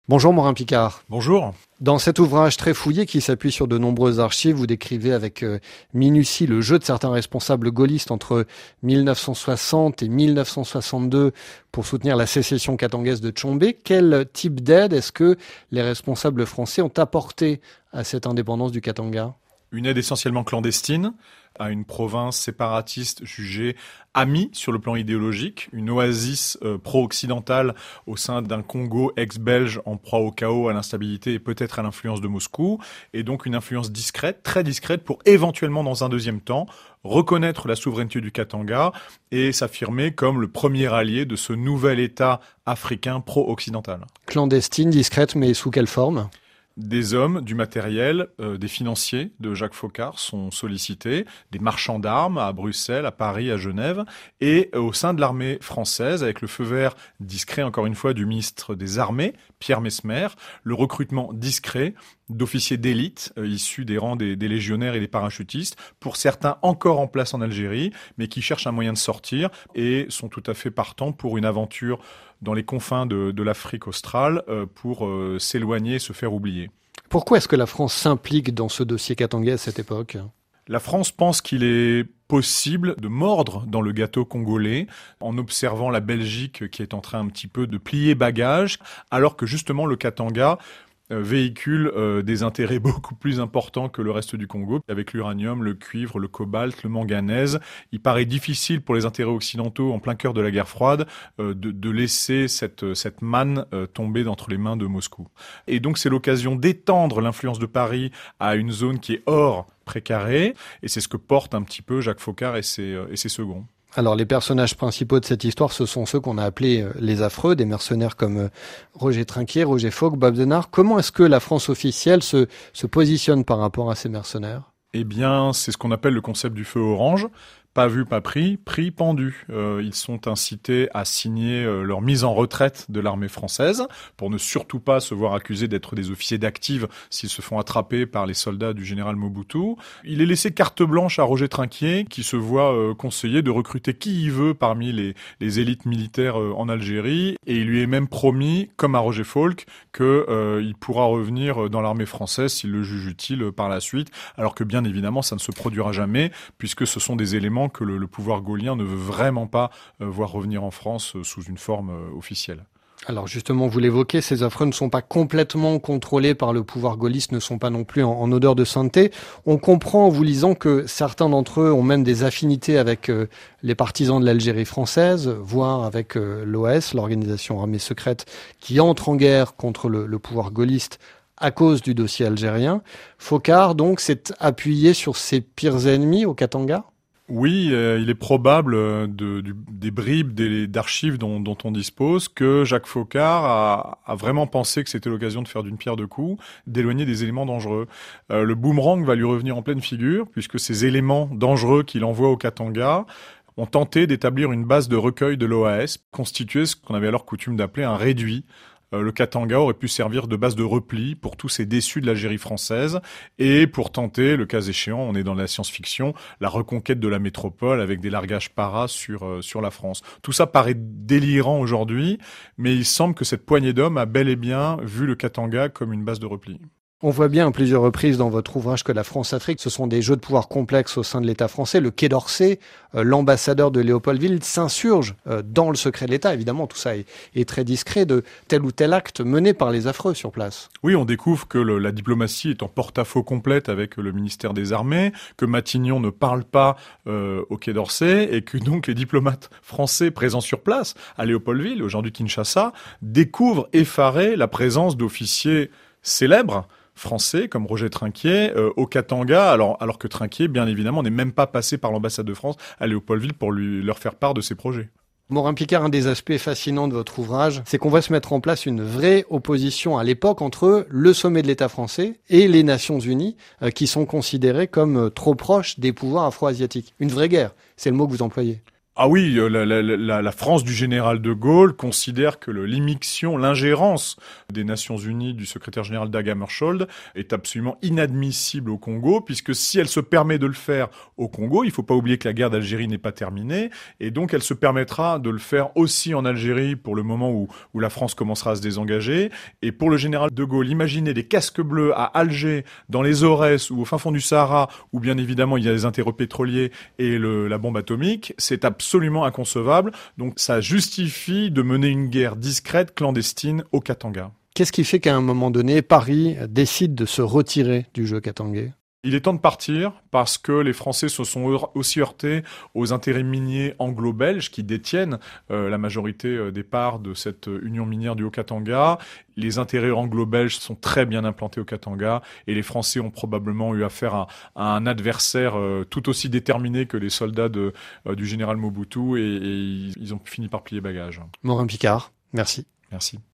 Bonjour Morin Picard. Bonjour. Dans cet ouvrage très fouillé qui s'appuie sur de nombreuses archives, vous décrivez avec minutie le jeu de certains responsables gaullistes entre 1960 et 1962 pour soutenir la sécession katangaise de Tchombé. Quel type d'aide est-ce que les responsables français ont apporté à cette indépendance du Katanga ? Une aide essentiellement clandestine à une province séparatiste jugée amie sur le plan idéologique, une oasis pro-occidentale au sein d'un Congo ex-belge en proie au chaos, à l'instabilité et peut-être à l'influence de Moscou, et donc une influence discrète, très discrète, pour éventuellement dans un deuxième temps reconnaître la souveraineté du Katanga et s'affirmer comme le premier allié de ce nouvel État africain pro-occidental. Clandestine, discrète, mais sous quelle forme ? Des hommes, du matériel, des financiers de Jacques Foccart sont sollicités, des marchands d'armes à Bruxelles, à Paris, à Genève, et au sein de l'armée française, avec le feu vert discret, encore une fois, du ministre des Armées, Pierre Messmer, le recrutement discret d'officiers d'élite issus des rangs des légionnaires et des parachutistes, pour certains encore en place en Algérie, mais qui cherchent un moyen de sortir et sont tout à fait partants pour une aventure dans les confins de l'Afrique australe pour s'éloigner et se faire oublier. Pourquoi est-ce que la France s'implique dans ce dossier katangais à cette époque ? La France pense qu'il est possible de mordre dans le gâteau congolais en observant la Belgique qui est en train un petit peu de plier bagage, alors que justement le Katanga véhicule des intérêts beaucoup plus importants que le reste du Congo. Avec l'uranium, le cuivre, le cobalt, le manganèse, il paraît difficile pour les intérêts occidentaux en plein cœur de la guerre froide de laisser cette manne tomber entre les mains de Moscou. Et donc c'est l'occasion d'étendre l'influence de Paris à une zone qui est hors précaré, et c'est ce que portent un petit peu Jacques Foccart et ses seconds. Alors les personnages principaux de cette histoire, ce sont ceux qu'on a appelés les affreux, des mercenaires comme Roger Trinquier, Roger Fogg, Bob Denard. Comment est-ce que la France officielle se positionne par rapport à ces mercenaires ? Eh bien, c'est ce qu'on appelle le concept du feu orange. Pas vu, pas pris, pris, pendu. Ils sont incités à signer leur mise en retraite de l'armée française pour ne surtout pas se voir accusés d'être des officiers d'active s'ils se font attraper par les soldats du général Mobutu. Il est laissé carte blanche à Roger Trinquier qui se voit conseiller de recruter qui il veut parmi les élites militaires en Algérie, et il lui est même promis, comme à Roger Falk, qu'il pourra revenir dans l'armée française s'il le juge utile par la suite, alors que bien évidemment ça ne se produira jamais puisque ce sont des éléments que le pouvoir gaullien ne veut vraiment pas voir revenir en France sous une forme officielle. Alors justement, vous l'évoquez, ces affreux ne sont pas complètement contrôlés par le pouvoir gaulliste, ne sont pas non plus en odeur de sainteté. On comprend en vous lisant que certains d'entre eux ont même des affinités avec les partisans de l'Algérie française, voire avec l'OAS, l'organisation armée secrète, qui entre en guerre contre le pouvoir gaulliste à cause du dossier algérien. Foccart, donc, s'est appuyé sur ses pires ennemis au Katanga ? Oui, il est probable des bribes d'archives dont on dispose que Jacques Foccart a vraiment pensé que c'était l'occasion de faire d'une pierre deux coups, d'éloigner des éléments dangereux. Le boomerang va lui revenir en pleine figure puisque ces éléments dangereux qu'il envoie au Katanga ont tenté d'établir une base de recueil de l'OAS, constituée ce qu'on avait alors coutume d'appeler un réduit. Le Katanga aurait pu servir de base de repli pour tous ces déçus de l'Algérie française et pour tenter, le cas échéant, on est dans la science-fiction, la reconquête de la métropole avec des largages paras sur la France. Tout ça paraît délirant aujourd'hui, mais il semble que cette poignée d'hommes a bel et bien vu le Katanga comme une base de repli. On voit bien à plusieurs reprises dans votre ouvrage que la France-Afrique, ce sont des jeux de pouvoir complexes au sein de l'État français. Le Quai d'Orsay, l'ambassadeur de Léopoldville, s'insurge dans le secret de l'État. Évidemment, tout ça est très discret de tel ou tel acte mené par les affreux sur place. Oui, on découvre que la diplomatie est en porte-à-faux complète avec le ministère des Armées, que Matignon ne parle pas au Quai d'Orsay et que donc les diplomates français présents sur place, à Léopoldville, aujourd'hui Kinshasa, découvrent effarés la présence d'officiers célèbres français comme Roger Trinquier au Katanga, alors que Trinquier, bien évidemment, n'est même pas passé par l'ambassade de France à Léopoldville pour leur faire part de ses projets. Morin Picard, un des aspects fascinants de votre ouvrage, c'est qu'on va se mettre en place une vraie opposition à l'époque entre le sommet de l'État français et les Nations Unies, qui sont considérées comme trop proches des pouvoirs afro-asiatiques. Une vraie guerre, c'est le mot que vous employez. Ah oui, la France du général de Gaulle considère que l'immixtion, l'ingérence des Nations Unies du secrétaire général Dag Hammarskjöld est absolument inadmissible au Congo, puisque si elle se permet de le faire au Congo, il faut pas oublier que la guerre d'Algérie n'est pas terminée, et donc elle se permettra de le faire aussi en Algérie pour le moment où la France commencera à se désengager. Et pour le général de Gaulle, imaginez des casques bleus à Alger, dans les Aurès ou au fin fond du Sahara, où bien évidemment il y a les intérêts pétroliers et la bombe atomique, c'est absolument inconcevable. Donc ça justifie de mener une guerre discrète, clandestine au Katanga. Qu'est-ce qui fait qu'à un moment donné, Paris décide de se retirer du jeu katangais ? Il est temps de partir parce que les Français se sont aussi heurtés aux intérêts miniers anglo-belges qui détiennent la majorité des parts de cette union minière du Haut-Katanga. Les intérêts anglo-belges sont très bien implantés au Katanga et les Français ont probablement eu affaire à un adversaire tout aussi déterminé que les soldats du général Mobutu et ils ont fini par plier bagage. Morin Picard, merci. Merci.